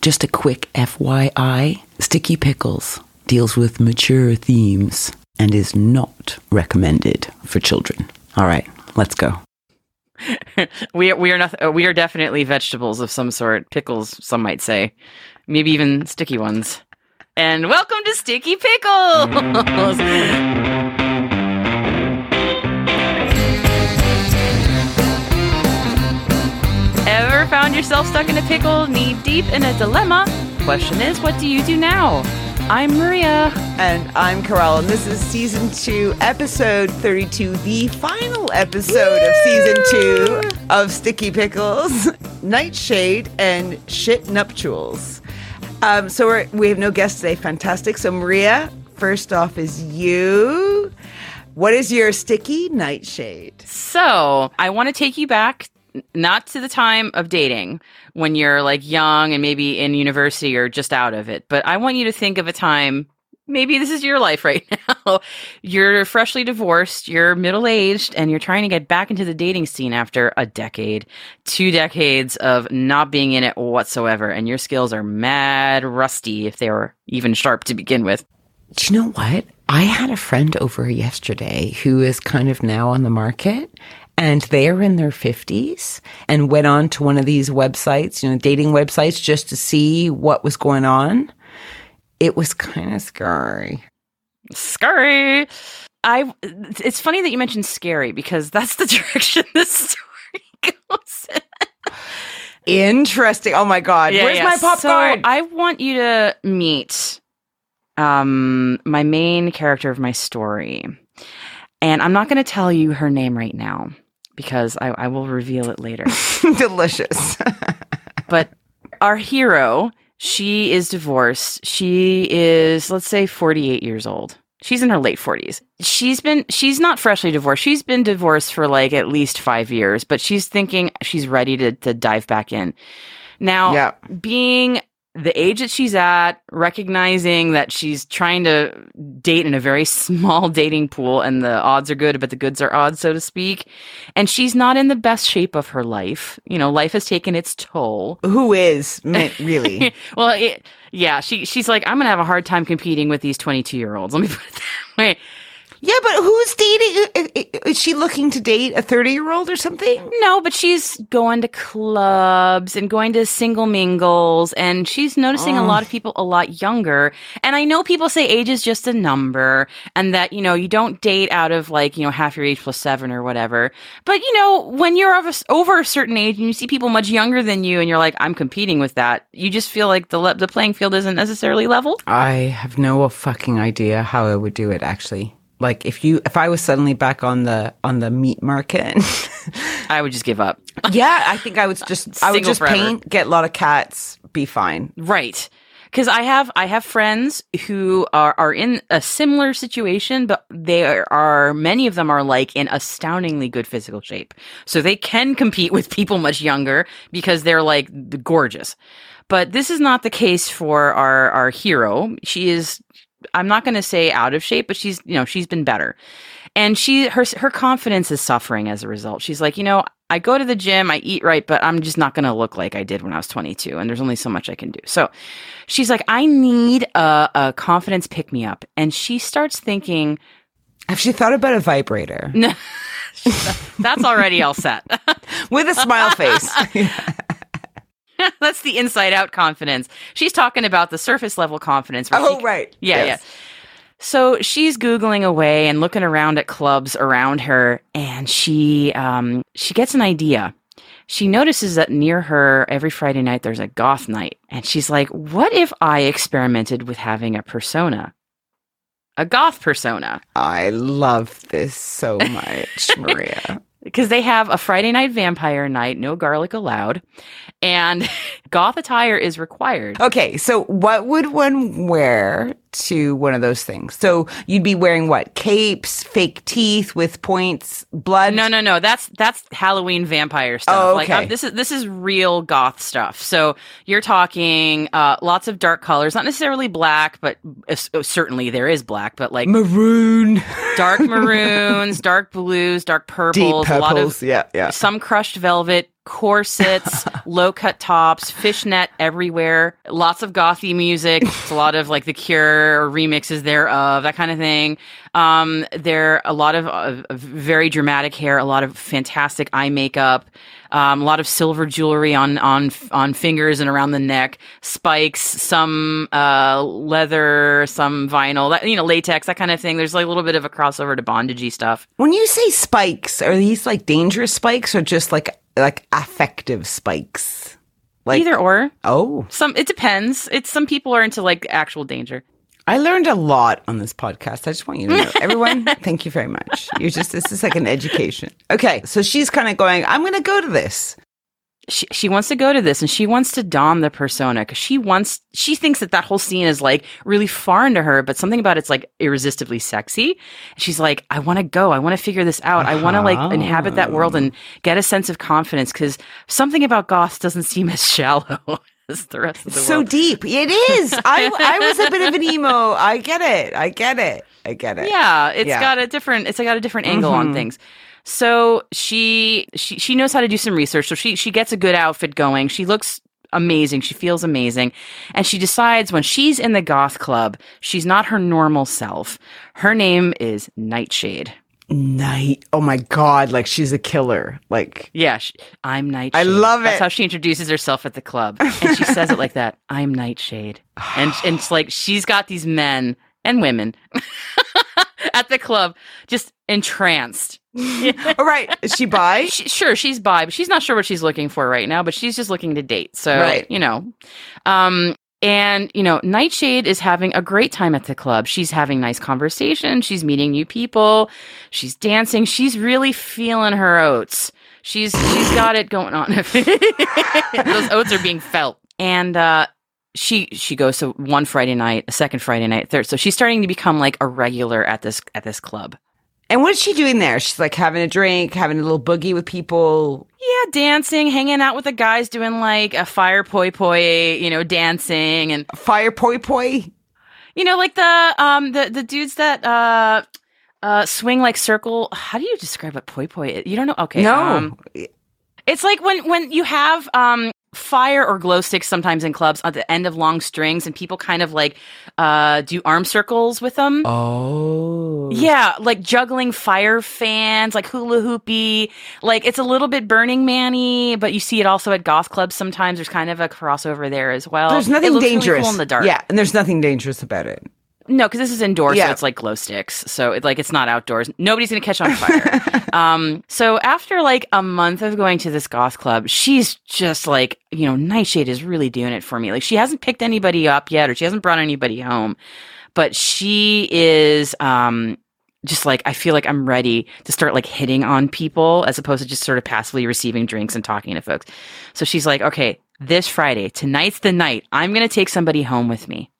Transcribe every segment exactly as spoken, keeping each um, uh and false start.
just a quick F Y I, Sticky Pickles deals with mature themes and is not recommended for children. All right, let's go. we are, we are not, we are definitely vegetables of some sort. Pickles, some might say. Maybe even sticky ones. And welcome to Sticky Pickles! Ever found yourself stuck in a pickle, knee deep in a dilemma? Question is, what do you do now? I'm Maria. And I'm Carol, and this is season two, episode thirty-two, the final episode Woo! Of season two of Sticky Pickles, Nightshade, and Shit Nuptials. Um, so we're, we have no guests today. Fantastic. So Maria, first off is you. What is your sticky nightshade? So I want to take you back, not to the time of dating when you're like young and maybe in university or just out of it, but I want you to think of a time, maybe this is your life right now. You're freshly divorced, you're middle-aged, and you're trying to get back into the dating scene after a decade, two decades of not being in it whatsoever, and your skills are mad rusty if they were even sharp to begin with. Do you know what? I had a friend over yesterday who is kind of now on the market, and they're in their fifties and went on to one of these websites, you know, dating websites, just to see what was going on. It was kind of scary. Scary. I. It's funny that you mentioned scary because that's the direction this story goes in. Interesting. Oh my God. Yeah, Where's yeah. my popcorn? So I want you to meet um, my main character of my story. And I'm not going to tell you her name right now because I, I will reveal it later. Delicious. But our hero, she is divorced. She is, let's say, forty-eight years old. She's in her late forties. She's been, she's not freshly divorced. She's been divorced for like at least five years, but she's thinking she's ready to, to dive back in. Now, yeah. Being the age that she's at, recognizing that she's trying to date in a very small dating pool and the odds are good, but the goods are odds, so to speak. And she's not in the best shape of her life. You know, life has taken its toll. Who is, really? Well, it, yeah, she she's like, I'm going to have a hard time competing with these twenty-two-year-olds. Let me put it that way. Yeah, but who's dating? Is she looking to date a thirty-year-old or something? No, but she's going to clubs and going to single mingles, and she's noticing oh. a lot of people a lot younger. And I know people say age is just a number, and that, you know, you don't date out of like, you know, half your age plus seven or whatever. But, you know, when you're over, over a certain age and you see people much younger than you, and you're like, I'm competing with that, you just feel like the le- the playing field isn't necessarily level. I have no fucking idea how I would do it, actually. Like if you, if I was suddenly back on the on the meat market, I would just give up. Yeah, I think I would just, I would just forever. paint, get a lot of cats, be fine. Right. Because I have I have friends who are, are in a similar situation, but they are, are many of them are like in astoundingly good physical shape, so they can compete with people much younger because they're like gorgeous. But this is not the case for our our hero. She is, I'm not going to say out of shape, but she's, you know, she's been better. And she, her, her confidence is suffering as a result. She's like, you know, I go to the gym, I eat right, but I'm just not going to look like I did when I was twenty-two. And there's only so much I can do. So she's like, I need a, a confidence pick me up. And she starts thinking, have she thought about a vibrator? No, that's already all set. With a smile face. That's the inside out confidence. She's talking about the surface level confidence. Oh, she, right. Yeah, yes. yeah. So she's Googling away and looking around at clubs around her, and she um, she gets an idea. She notices that near her every Friday night there's a goth night, and she's like, what if I experimented with having a persona? A goth persona. I love this so much, Maria. Because they have a Friday night vampire night, no garlic allowed, and goth attire is required. Okay, so what would one wear to one of those things? So you'd be wearing what? Capes, fake teeth with points, blood? No, no, no. That's that's Halloween vampire stuff. Oh, okay. Like, uh, this is this is real goth stuff. So you're talking uh, lots of dark colors, not necessarily black, but uh, certainly there is black, but like maroon, dark maroons, dark blues, dark purples. purples, a lot Purples, of yeah, yeah. some crushed velvet, corsets, low cut tops, fishnet everywhere, lots of gothy music. It's a lot of like The Cure or remixes thereof, that kind of thing. Um, there a lot of uh, very dramatic hair, a lot of fantastic eye makeup, um, a lot of silver jewelry on on on fingers and around the neck, spikes, some uh, leather, some vinyl, that, you know, latex, that kind of thing. There's like a little bit of a crossover to bondagey stuff. When you say spikes, are these like dangerous spikes or just like like affective spikes? Like Either or. Oh, Some it depends. It's some people are into like actual danger. I learned a lot on this podcast. I just want you to know. Everyone, thank you very much. You just this is like an education. Okay, so she's kind of going, I'm going to go to this. She she wants to go to this and she wants to don the persona because she wants she thinks that that whole scene is like really foreign to her, but something about it's like irresistibly sexy. She's like, I want to go. I want to figure this out. I want to like inhabit that world and get a sense of confidence because something about goths doesn't seem as shallow as the rest of the So world. deep. It is. I I was a bit of an emo. I get it. I get it. I get it. Yeah, it's Yeah. got a different it's got a different angle on things. So she she she knows how to do some research. So she she gets a good outfit going. She looks amazing. She feels amazing. And she decides when she's in the goth club, she's not her normal self. Her name is Nightshade. Night. Oh my God. Like she's a killer. Like, Yeah, she, I'm Nightshade. I love That's it. how she introduces herself at the club. And she says it like that. I'm Nightshade. And and it's like she's got these men and women at the club just entranced. all right. Is she bi? She, sure, she's bi, but she's not sure what she's looking for right now, but she's just looking to date. So, Right. you know. Um, and, you know, Nightshade is having a great time at the club. She's having nice conversation. She's meeting new people. She's dancing. She's really feeling her oats. She's she's got it going on. Those oats are being felt. And uh, she she goes to one Friday night, a second Friday night, third. So she's starting to become like a regular at this at this club. And what's she doing there? She's like having a drink, having a little boogie with people. Yeah, dancing, hanging out with the guys, doing like a fire poi poi, you know, dancing, and Fire poi poi. you know, like the um the the dudes that uh uh swing like circle. How do you describe what poi poi is? You don't know? Okay, No. um, it's like when when you have um fire or glow sticks sometimes in clubs at the end of long strings, and people kind of like uh do arm circles with them. Oh. Yeah, like juggling fire fans, like hula hoopy. Like it's a little bit Burning Man-y, but you see it also at goth clubs sometimes. There's kind of a crossover there as well. There's It nothing looks really dangerous. cool in the dark. Yeah, and there's nothing dangerous about it. No, because this is indoors, Yeah. so it's like glow sticks. So it, like it's not outdoors. Nobody's gonna catch on fire. um, so after like a month of going to this goth club, she's just like, you know, Nightshade is really doing it for me. Like she hasn't picked anybody up yet, or she hasn't brought anybody home, but she is um just like, I feel like I'm ready to start like hitting on people as opposed to just sort of passively receiving drinks and talking to folks. So she's like, okay, this Friday, tonight's the night. I'm gonna take somebody home with me.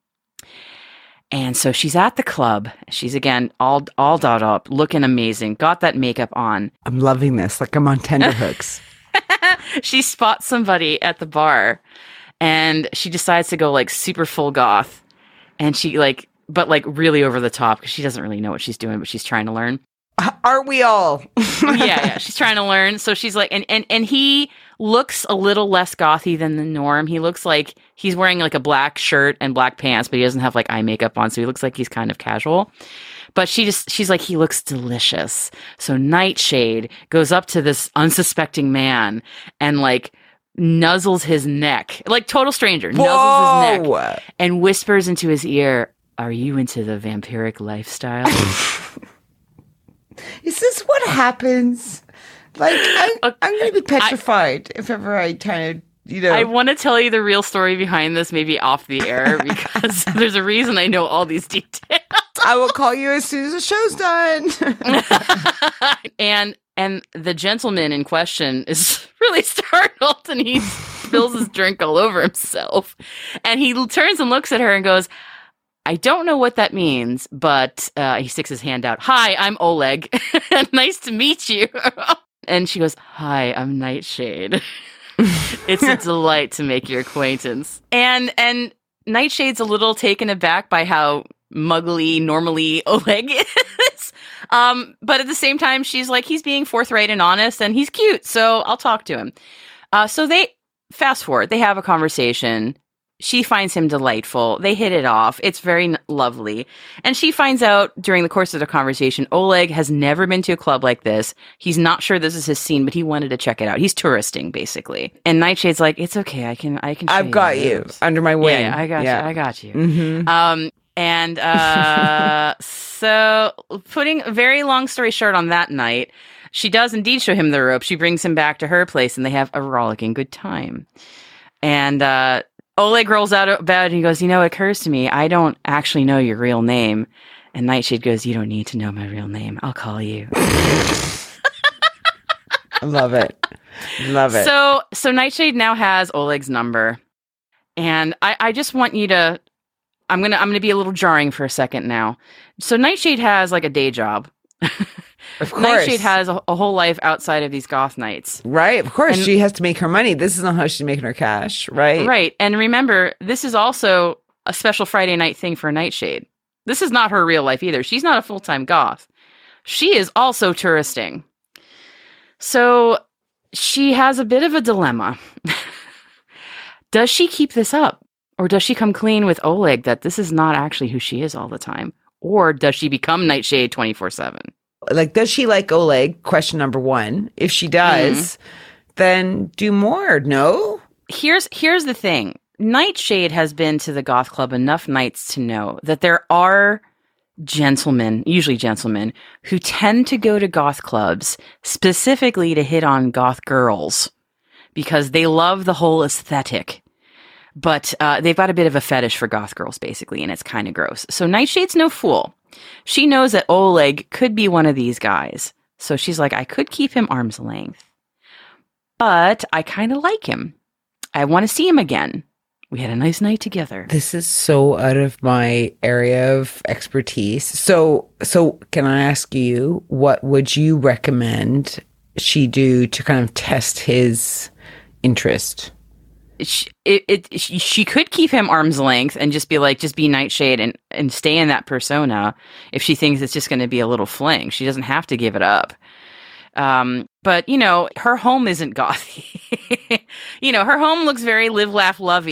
And so she's at the club. She's again all all dolled up, looking amazing, got that makeup on. I'm loving this. Like I'm on tenterhooks. She spots somebody at the bar and she decides to go like super full goth. And she like, but like really over the top because she doesn't really know what she's doing, but she's trying to learn. Aren't we all? yeah, yeah, she's trying to learn. So she's like, and, and, and he looks a little less gothy than the norm. He looks like he's wearing like a black shirt and black pants, but he doesn't have like eye makeup on. So he looks like he's kind of casual. But she just, she's like, he looks delicious. So Nightshade goes up to this unsuspecting man and like nuzzles his neck, like total stranger, nuzzles his neck and whispers into his ear, "Are you into the vampiric lifestyle?" Is this what happens? Like, I'm, I'm going to be petrified if ever I kind of, you know. I want to tell you the real story behind this, maybe off the air, because there's a reason I know all these details. I will call you as soon as the show's done. and and the gentleman in question is really startled, and he spills his drink all over himself. And he turns and looks at her and goes, "I don't know what that means, but uh, he sticks his hand out. Hi, I'm Oleg. Nice to meet you." And she goes, "Hi, I'm Nightshade. It's a delight to make your acquaintance." And and Nightshade's a little taken aback by how muggly normally Oleg is. Um, but at the same time, she's like, he's being forthright and honest, and he's cute, so I'll talk to him. Uh, so they fast forward. They have a conversation. She finds him delightful. They hit it off. It's very n- lovely. And she finds out during the course of the conversation, Oleg has never been to a club like this. He's not sure this is his scene, but he wanted to check it out. He's touristing, basically. And Nightshade's like, it's okay. I can, I can. show I've got the you ropes." under my wing. Yeah, I got Yeah. you. I got you. Mhm. Um, and uh, so, putting a very long story short on that night, she does indeed show him the rope. She brings him back to her place, and they have a rollicking good time. And uh, Oleg rolls out of bed and he goes, you know, it occurs to me, I don't actually know your real name. And Nightshade goes, you don't need to know my real name. I'll call you. Love it. Love it. So, so Nightshade now has Oleg's number. And I, I just want you to, I'm going to, I'm going to be a little jarring for a second now. So Nightshade has like a day job. Of course. Nightshade has a, a whole life outside of these goth nights. Right. Of course. And- she has to make her money. This is not how she's making her cash. Right. Right. And remember, this is also a special Friday night thing for Nightshade. This is not her real life either. She's not a full-time goth. She is also touristing. So she has a bit of a dilemma. Does she keep this up? Or does she come clean with Oleg that this is not actually who she is all the time? Or does she become Nightshade twenty-four seven? Like, does she like Oleg? Question number one. If she does, mm-hmm. then do more. No? Here's here's the thing. Nightshade has been to the goth club enough nights to know that there are gentlemen, usually gentlemen, who tend to go to goth clubs specifically to hit on goth girls because they love the whole aesthetic. But uh, they've got a bit of a fetish for goth girls, basically, and it's kind of gross. So Nightshade's no fool. She knows that Oleg could be one of these guys. So she's like, I could keep him arm's length. But I kind of like him. I want to see him again. We had a nice night together. This is so out of my area of expertise. So, so can I ask you, what would you recommend she do to kind of test his interest? She, it, it, she, she could keep him arm's length and just be like, just be Nightshade and, and stay in that persona if she thinks it's just going to be a little fling. She doesn't have to give it up. Um, but, you know, her home isn't gothy. You know, her home looks very live, laugh, lovey.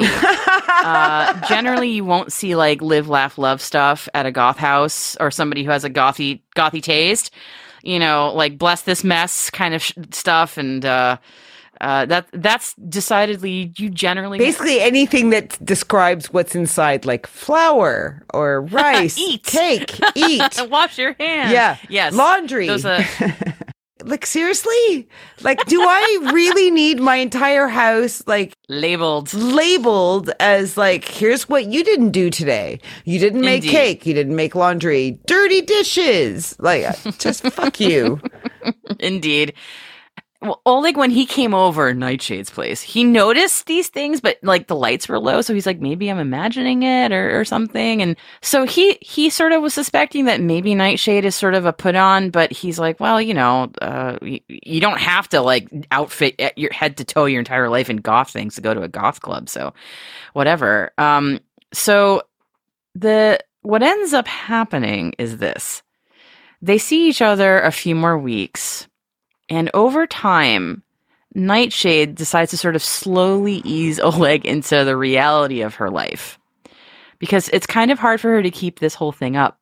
uh, generally, you won't see like live, laugh, love stuff at a goth house or somebody who has a gothy, gothy taste. You know, like bless this mess kind of sh- stuff and, uh, Uh, that that's decidedly you generally basically anything that describes what's inside, like flour or rice, eat, cake, eat, wash your hands. Yeah, yes, laundry. Those, uh... like seriously, like do I really need my entire house like labeled labeled as like here's what you didn't do today? You didn't make Indeed. cake. You didn't make laundry. Dirty dishes. Like just fuck you. Indeed. Well, Oleg, when he came over Nightshade's place, he noticed these things, but like the lights were low. So he's like, maybe I'm imagining it or, or something. And so he, he sort of was suspecting that maybe Nightshade is sort of a put on, but he's like, well, you know, uh, you, you don't have to like outfit your head to toe your entire life in goth things to go to a goth club. So whatever. Um, so the, what ends up happening is this. They see each other a few more weeks. And over time, Nightshade decides to sort of slowly ease Oleg into the reality of her life. Because it's kind of hard for her to keep this whole thing up.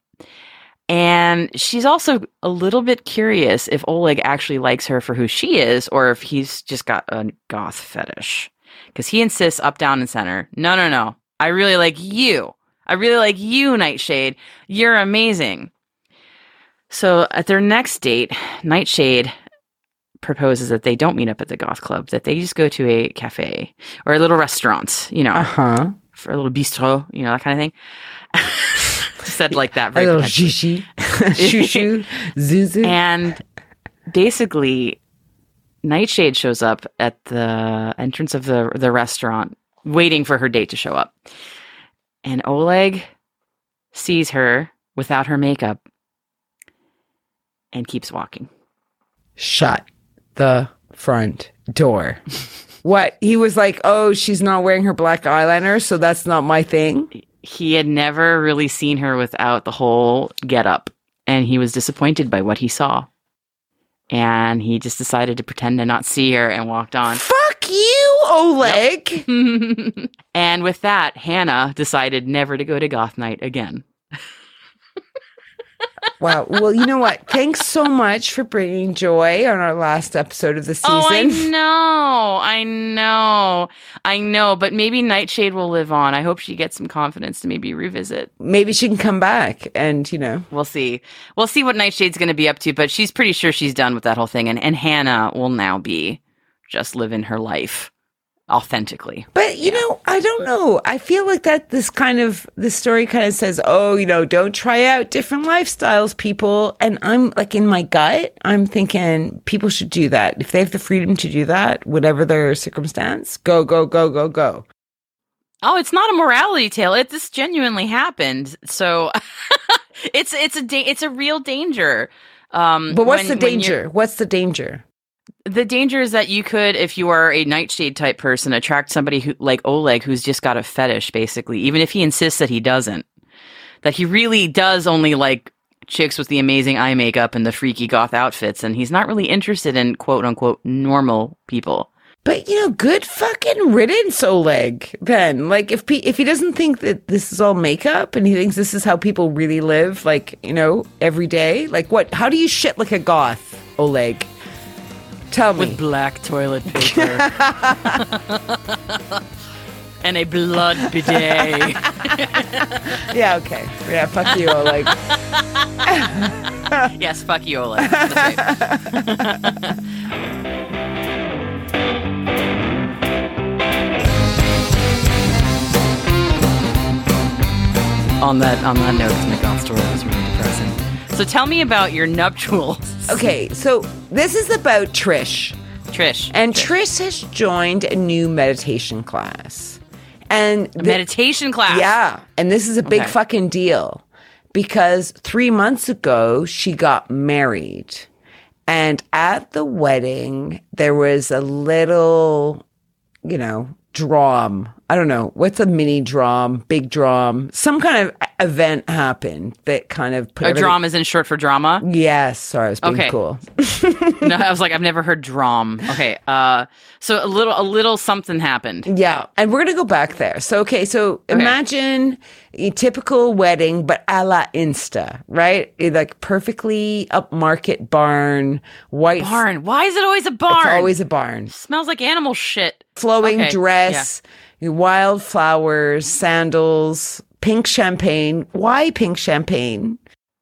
And she's also a little bit curious if Oleg actually likes her for who she is, or if he's just got a goth fetish. Because he insists up, down, and center, no, no, no, I really like you. I really like you, Nightshade. You're amazing. So at their next date, Nightshade proposes that they don't meet up at the goth club, that they just go to a cafe or a little restaurant, you know, uh-huh. for a little bistro, you know, that kind of thing. Said like that. Very a little shishi, shushu, zuzu. And basically, Nightshade shows up at the entrance of the, the restaurant, waiting for her date to show up. And Oleg sees her without her makeup and keeps walking. Shut the front door. What? He was like, oh, she's not wearing her black eyeliner, so that's not my thing. He had never really seen her without the whole get up. and he was disappointed by what he saw. And he just decided to pretend to not see her and walked on. Fuck you, Oleg! Yep. And with that, Hannah decided never to go to goth night again. Wow. Well, you know what? Thanks so much for bringing joy on our last episode of the season. Oh, I know. I know. I know. But maybe Nightshade will live on. I hope she gets some confidence to maybe revisit. Maybe she can come back and, you know. We'll see. We'll see what Nightshade's going to be up to. But she's pretty sure she's done with that whole thing. And, and Hannah will now be just living her life authentically. But, you yeah. know, I don't know. I feel like that this kind of, this story kind of says, oh, you know, don't try out different lifestyles, people. And I'm like, in my gut, I'm thinking people should do that. If they have the freedom to do that, whatever their circumstance, go, go, go, go, go. Oh, it's not a morality tale. It this genuinely happened. So it's, it's a, da- it's a real danger. Um, but what's when, the danger? What's the danger? The danger is that you could, if you are a Nightshade type person, attract somebody who, like Oleg, who's just got a fetish, basically, even if he insists that he doesn't. That he really does only like chicks with the amazing eye makeup and the freaky goth outfits, and he's not really interested in quote unquote normal people. But, you know, good fucking riddance, Oleg, then. Like, if pe- if he doesn't think that this is all makeup and he thinks this is how people really live, like, you know, every day, like, what? How do you shit like a goth, Oleg? Tell me. With black toilet paper. And a blood bidet. Yeah, okay. Yeah, fuck you, Oleg. Yes, fuck you, Oleg. That's right. on that on that note, my goth story was really depressing. So tell me about your nuptials. Okay, so this is about Trish. Trish. And Trish, Trish has joined a new meditation class. And a the, meditation class? Yeah. And this is a big okay. fucking deal. Because three months ago, she got married. And at the wedding, there was a little, you know, drum. I don't know. What's a mini drum, big drum? Some kind of event happened that kind of put a drum is in short for drama? Yes. Sorry, I was being okay. cool. No, I was like, I've never heard drum. Okay. Uh, so a little, a little something happened. Yeah. And we're going to go back there. So, okay. So okay. Imagine a typical wedding, but a la Insta, right? Like perfectly upmarket barn, white. Barn. Why is it always a barn? It's always a barn. It smells like animal shit. Flowing okay. dress, yeah. wild flowers, sandals, pink champagne. Why pink champagne?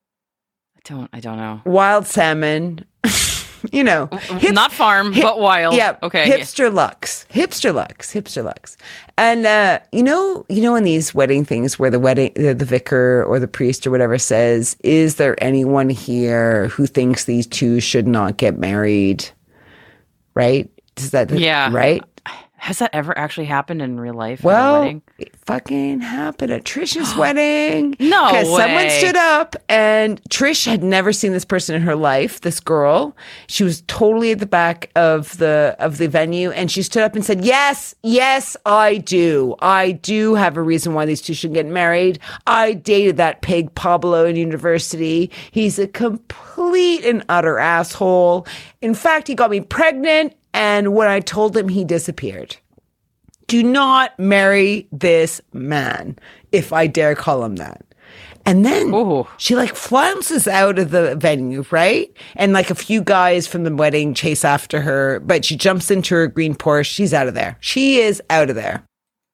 I don't, I don't know. Wild salmon. You know, hip, not farm, hip, but wild. Yeah. Okay. Hipster yeah. Lux, hipster Lux, hipster Lux. And, uh, you know, you know, in these wedding things where the wedding, the, the vicar or the priest or whatever says, is there anyone here who thinks these two should not get married? Right? Is that, yeah. right? Has that ever actually happened in real life? Well, at a wedding? It fucking happened at Trish's wedding. No way. Because someone stood up and Trish had never seen this person in her life, this girl. She was totally at the back of the of the venue and she stood up and said, yes, yes, I do. I do have a reason why these two should get married. I dated that pig Pablo in university. He's a complete and utter asshole. In fact, he got me pregnant. And when I told him, he disappeared. Do not marry this man, if I dare call him that. And then Ooh. She like flounces out of the venue, right? And like a few guys from the wedding chase after her, but she jumps into her green Porsche. She's out of there. She is out of there.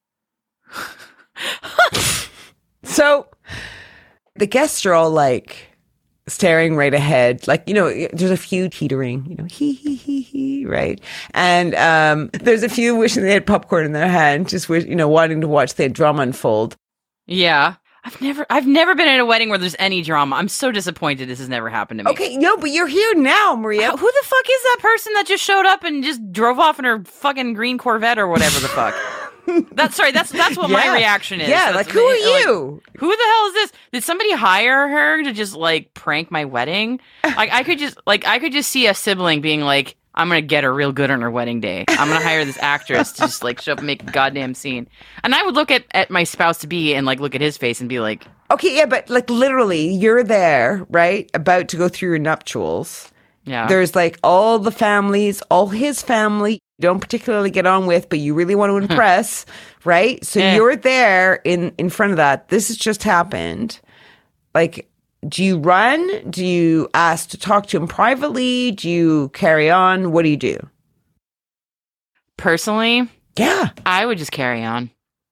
So the guests are all like, staring right ahead, like, you know, there's a few teetering, you know, hee, hee, hee, hee, right? And um, there's a few wishing they had popcorn in their hand, just, wish, you know, wanting to watch the drama unfold. Yeah. I've never, I've never been at a wedding where there's any drama. I'm so disappointed this has never happened to me. Okay, no, but you're here now, Maria. Who the fuck is that person that just showed up and just drove off in her fucking green Corvette or whatever the fuck? That's sorry. That's that's what yeah. my reaction is. Yeah, that's like who are you? Like, who the hell is this? Did somebody hire her to just like prank my wedding? Like I could just like I could just see a sibling being like, I'm gonna get her real good on her wedding day. I'm gonna hire this actress to just like show up and make a goddamn scene. And I would look at, at my spouse to be and like look at his face and be like, Okay, yeah, but like literally, you're there, right? About to go through your nuptials. Yeah. There's like all the families, all his family you don't particularly get on with, but you really want to impress, right? So Yeah. you're there in, in front of that. This has just happened. Like, do you run? Do you ask to talk to him privately? Do you carry on? What do you do? Personally, Yeah. I would just carry on.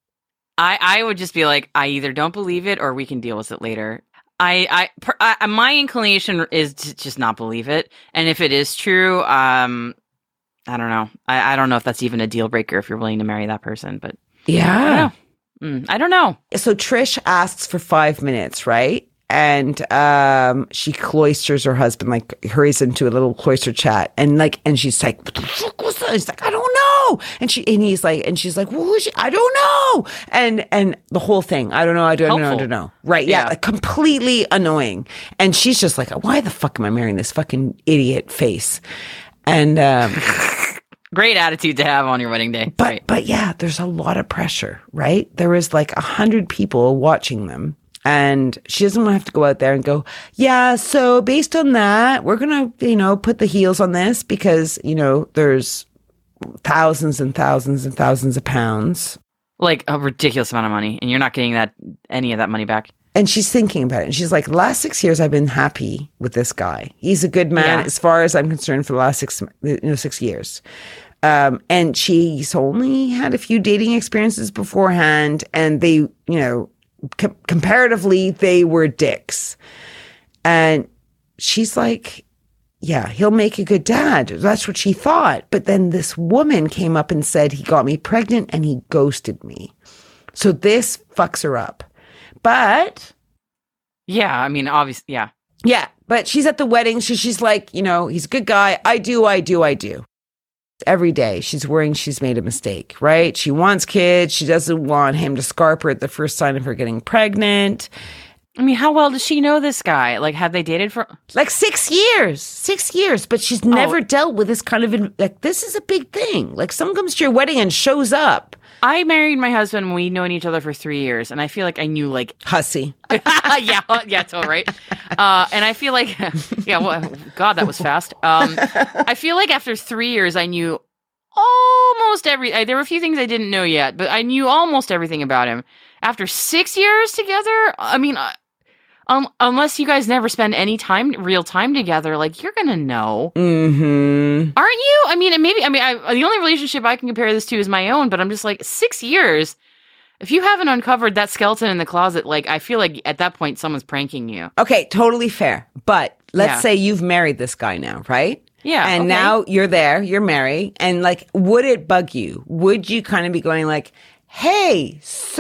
I I would just be like, I either don't believe it or we can deal with it later. I I, per, I my inclination is to just not believe it, and if it is true, um, I don't know. I, I don't know if that's even a deal breaker if you're willing to marry that person, but Yeah. I don't know. Mm, I don't know. So Trish asks for five minutes, right? And um, she cloisters her husband, like hurries into a little cloister chat, and like, and she's like, "What the fuck was that?" He's like, "I don't know." And she, and he's like, and she's like, "Who is she? I don't know." And and the whole thing, I don't know, I don't know, I don't know. Right? Yeah, Yeah. like completely annoying. And she's just like, "Why the fuck am I marrying this fucking idiot face?" And um, Great attitude to have on your wedding day. but right. but yeah, there's a lot of pressure, right? There was like a hundred people watching them. And she doesn't want to have to go out there and go, yeah, so based on that, we're going to, you know, put the heels on this because, you know, there's thousands and thousands and thousands of pounds. Like a ridiculous amount of money, and you're not getting that any of that money back. And she's thinking about it. And she's like, the last six years, I've been happy with this guy. He's a good man Yeah. as far as I'm concerned for the last six, you know, six years. Um, and she's only had a few dating experiences beforehand. And they, you know, com- comparatively, they were dicks. And she's like, yeah, he'll make a good dad. That's what she thought. But then this woman came up and said he got me pregnant and he ghosted me. So this fucks her up. But Yeah, I mean, obviously, yeah. yeah, but she's at the wedding. So she's like, you know, he's a good guy. I do, I do, I do. Every day she's worrying she's made a mistake, right? She wants kids. She doesn't want him to scarp her at the first sign of her getting pregnant. I mean, how well does she know this guy? Like, have they dated for? Like six years, six years, but she's never dealt with this kind of, like, this is a big thing. Like, someone comes to your wedding and shows up. I married my husband when we'd known each other for three years, and I feel like I knew, like, Hussy. yeah, yeah, it's all right. Uh, and I feel like, yeah, well, God, that was fast. Um, I feel like after three years, I knew almost every. I, there were a few things I didn't know yet, but I knew almost everything about him. After six years together, I mean, uh, um, unless you guys never spend any time, real time together, like you're gonna know, Mm-hmm. aren't you? I mean, and maybe. I mean, I, the only relationship I can compare this to is my own, but I'm just like six years. If you haven't uncovered that skeleton in the closet, like I feel like at that point someone's pranking you. Okay, totally fair. But let's Yeah. say you've married this guy now, right? Yeah, And okay. now you're there, you're married, and like, would it bug you? Would you kind of be going like, hey,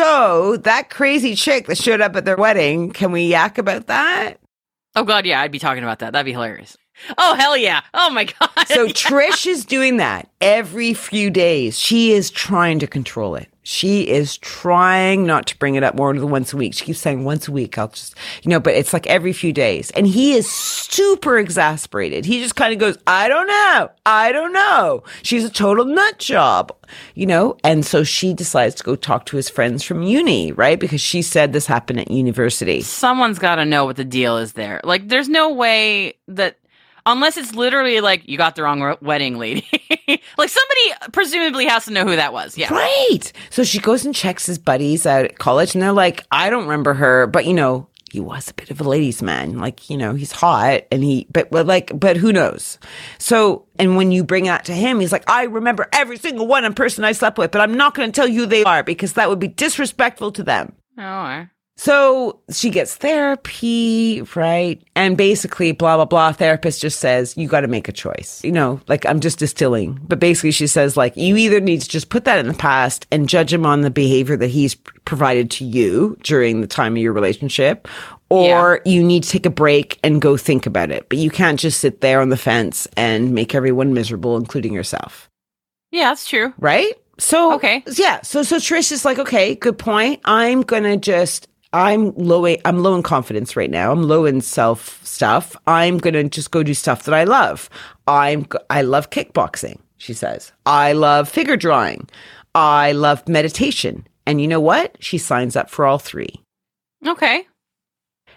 so that crazy chick that showed up at their wedding, can we yak about that? Oh God, yeah, I'd be talking about that. That'd be hilarious. Oh hell yeah! Oh my God. So Trish is doing that every few days. She is trying to control it. She is trying not to bring it up more than once a week. She keeps saying once a week. I'll just, you know, but it's like every few days. And he is super exasperated. He just kind of goes, I don't know. I don't know. She's a total nut job, you know? And so she decides to go talk to his friends from uni, right? Because she said this happened at university. Someone's got to know what the deal is there. Like, there's no way that. Unless it's literally like, you got the wrong ro- wedding lady. Like, somebody presumably has to know who that was. Yeah. Right. So she goes and checks his buddies out at college, and they're like, I don't remember her, but you know, he was a bit of a ladies' man. Like, you know, he's hot and he, but, but like, but who knows? So, and when you bring that to him, he's like, I remember every single one in person I slept with, but I'm not going to tell you who they are because that would be disrespectful to them. Oh, I- So she gets therapy, right? And basically, blah, blah, blah. Therapist just says, you got to make a choice. You know, like I'm just distilling. But basically, she says, like, you either need to just put that in the past and judge him on the behavior that he's provided to you during the time of your relationship, or you need to take a break and go think about it. But you can't just sit there on the fence and make everyone miserable, including yourself. yeah, that's true. Right? So, Okay. yeah. So, so Trish is like, okay, good point. I'm going to just, I'm low, I'm low in confidence right now. I'm low in self stuff. I'm going to just go do stuff that I love. I'm, I love kickboxing, she says. I love figure drawing. I love meditation. And you know what? She signs up for all three. Okay.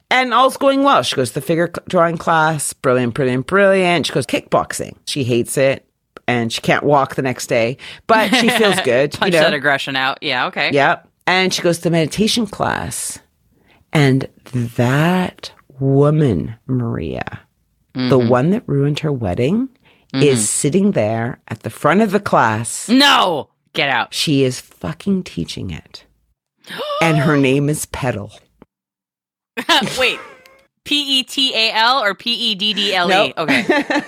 And all's going well. She goes to the figure drawing class. Brilliant, brilliant, brilliant. She goes kickboxing. She hates it. And she can't walk the next day. But she feels good. Punch you know? that aggression out. Yeah, okay. Yeah. And she goes to the meditation class. And that woman, Maria, mm-hmm. the one that ruined her wedding, mm-hmm. is sitting there at the front of the class. No! Get out. She is fucking teaching it. And her name is Petal. Wait, P E T A L or P E D D L E? Nope. Okay.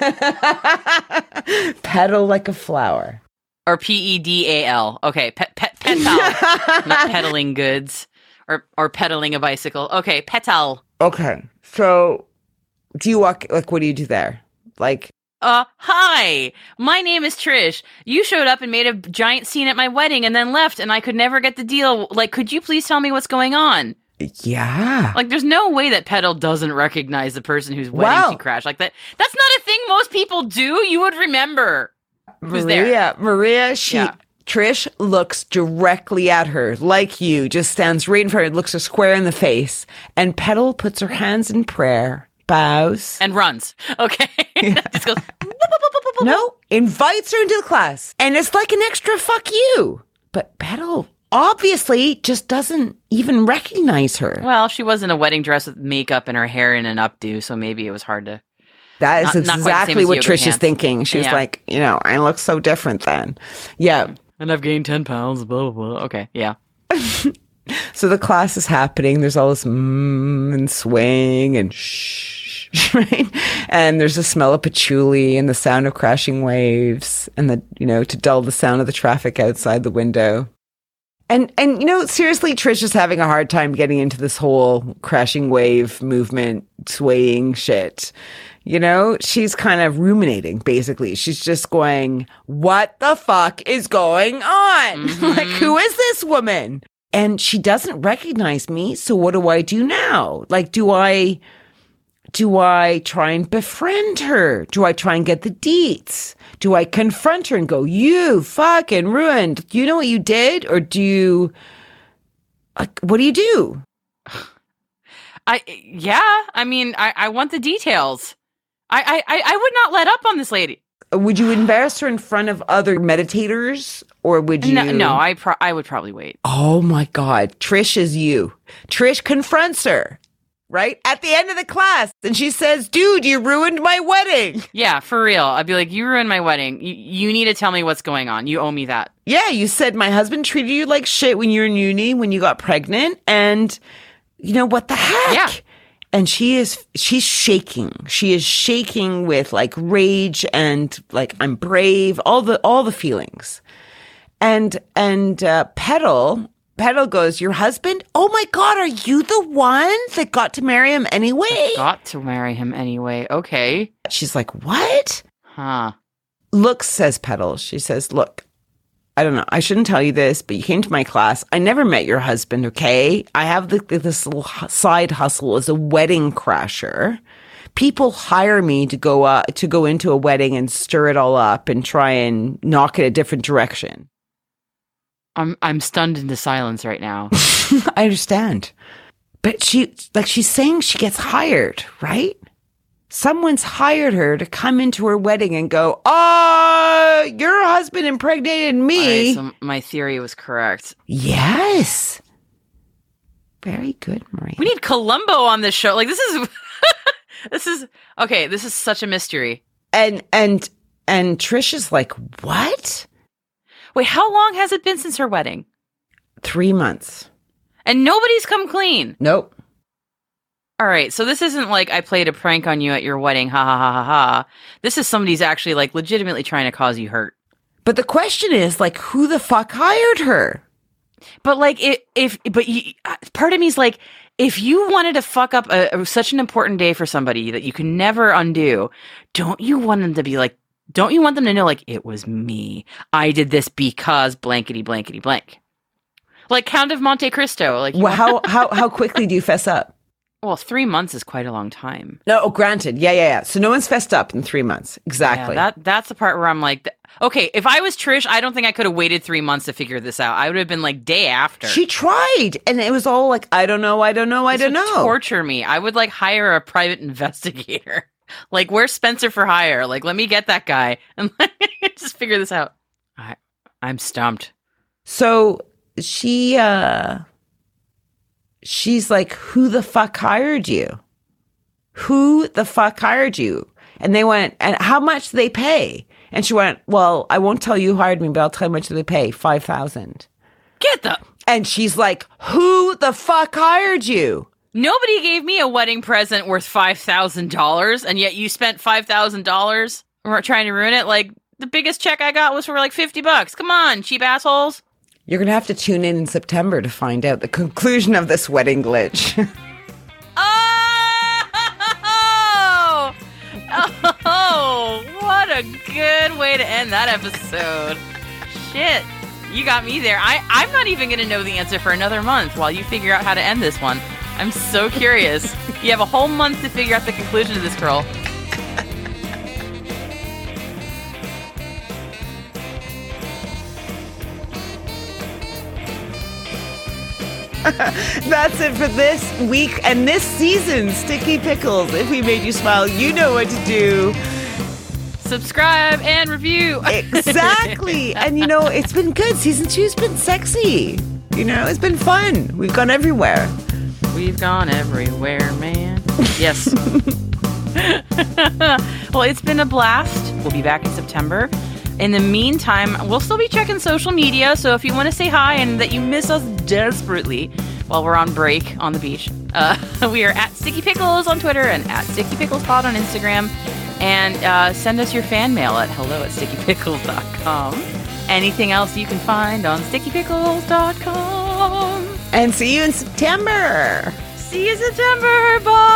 Petal like a flower. Or P E D A L. Okay, pet pet petal. Not peddling goods. Or or pedaling a bicycle. Okay, petal. Okay. So do you walk, like, what do you do there? Like, Uh, hi, my name is Trish. You showed up and made a giant scene at my wedding and then left, and I could never get the deal. Like, could you please tell me what's going on? yeah. Like, there's no way that Petal doesn't recognize the person whose wedding Wow. she crashed. Like, that. That's not a thing most people do. You would remember. Who's Maria, there? Maria, she, Yeah. Trish looks directly at her, like you, just stands right in front of her, looks her square in the face. And Petal puts her hands in prayer, bows. And runs. Okay. Just goes, No, invites her into the class. And it's like an extra fuck you. But Petal obviously just doesn't even recognize her. well, she was in a wedding dress with makeup and her hair in an updo, so maybe it was hard to... That is Not- not quite the same exactly as what yoga Trish is pants. thinking. She was Yeah. like, you know, I look so different then. Yeah. And I've gained ten pounds, blah, blah, blah. Okay, yeah. So the class is happening. There's all this mmm and swing and shh, right? And there's the smell of patchouli and the sound of crashing waves and the, you know, to dull the sound of the traffic outside the window. And, and you know, seriously, Trish is having a hard time getting into this whole crashing wave movement, swaying shit. You know, she's kind of ruminating, basically. She's just going, what the fuck is going on? Mm-hmm. Like, who is this woman? And she doesn't recognize me. So what do I do now? Like, do I, do I try and befriend her? Do I try and get the deets? Do I confront her and go, you fucking ruined, you know what you did? Or do you, like, what do you do? I Yeah, I mean, I, I want the details. I, I, I would not let up on this lady. Would you embarrass her in front of other meditators, or would you? No, no I pro- I would probably wait. Oh my God, Trish is you. Trish confronts her, right? At the end of the class. And she says, dude, you ruined my wedding. Yeah, for real. I'd be like, you ruined my wedding. You, you need to tell me what's going on. You owe me that. Yeah, you said my husband treated you like shit when you were in uni, when you got pregnant. And you know, what the heck? Yeah. And she is, she's shaking. She is shaking with like rage and like, I'm brave, all the, all the feelings. And, and, uh, Petal, Petal goes, your husband? Oh my God, are you the one that got to marry him anyway? Got to marry him anyway. Okay. She's like, what? Huh. Look, says Petal. She says, look, I don't know. I shouldn't tell you this, but you came to my class. I never met your husband, okay? I have the, this little side hustle as a wedding crasher. People hire me to go uh, to go into a wedding and stir it all up and try and knock it a different direction. I'm I'm stunned into silence right now. I understand. But she, like she's saying she gets hired, right? Someone's hired her to come into her wedding and go, oh, your husband impregnated me. All right, so my theory was correct. Yes. Very good, Maria. We need Columbo on this show. Like, this is, this is, okay, this is such a mystery. And, and, and Trish is like, what? Wait, how long has it been since her wedding? Three months. And nobody's come clean. Nope. All right, so this isn't like I played a prank on you at your wedding, ha ha ha ha ha. This is somebody's actually like legitimately trying to cause you hurt. But the question is, like, who the fuck hired her? But like, if, if but you, part of me is like, if you wanted to fuck up a, a, such an important day for somebody that you can never undo, don't you want them to be like, don't you want them to know, like, it was me. I did this because blankety blankety blank. Like Count of Monte Cristo. Like, Well, how, how, how quickly do you fess up? Well, three months is quite a long time. No, oh, granted. Yeah, yeah, yeah. So no one's fessed up in three months. Exactly. Yeah, that that's the part where I'm like, okay, if I was Trish, I don't think I could have waited three months to figure this out. I would have been like day after. She tried, and it was all like, I don't know, I don't know, I This don't would know. Torture me. I would like hire a private investigator. Like, where's Spencer for hire? Like, let me get that guy and just figure this out. I, I'm stumped. So she, uh, she's like, who the fuck hired you? Who the fuck hired you? And they went, and how much do they pay? And she went, well, I won't tell you who hired me, but I'll tell you how much do they pay. five thousand. Get the... And she's like, who the fuck hired you? Nobody gave me a wedding present worth five thousand dollars, and yet you spent five thousand dollars trying to ruin it? Like, the biggest check I got was for like fifty bucks. Come on, cheap assholes. You're going to have to tune in in September to find out the conclusion of this wedding glitch. Oh! Oh, what a good way to end that episode. Shit, you got me there. I, I'm not even going to know the answer for another month while you figure out how to end this one. I'm so curious. You have a whole month to figure out the conclusion of this, girl. That's it for this week and this season. Sticky Pickles. If we made you smile, you know what to do. Subscribe and review. Exactly. And you know, it's been good. Season two's been sexy. You know, it's been fun. We've gone everywhere. We've gone everywhere, man. Yes. Well, it's been a blast. We'll be back in September. In the meantime, we'll still be checking social media, so if you want to say hi and that you miss us desperately while we're on break on the beach, uh, we are at Sticky Pickles on Twitter and at Sticky Pickles Pod on Instagram. And uh, send us your fan mail at hello at sticky pickles dot com. Anything else you can find on sticky pickles dot com. And see you in September. See you in September. Bye.